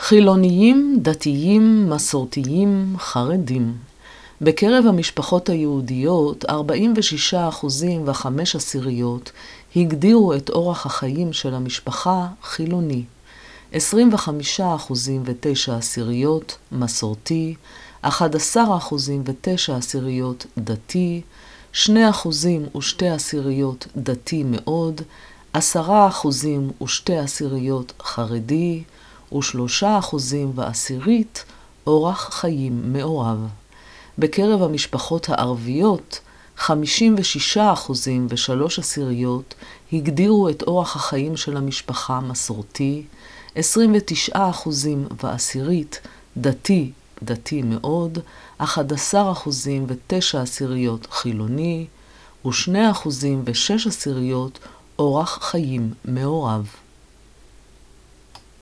חילוניים, דתיים, מסורתיים, חרדים. בקרב המשפחות היהודיות, 46.5% הגדירו את אורח החיים של המשפחה חילוני, 25.9% מסורתי, 11.9% דתי, 2.2% דתי מאוד, 10.2% חרדי, ו3.1% אורח חיים מעורב. בקרב המשפחות הערביות, 56.3% הגדירו את אורח החיים של המשפחה מסורתי, 29.1% דתי מאוד, 11.9% חילוני, ו2.6% אורח חיים מעורב.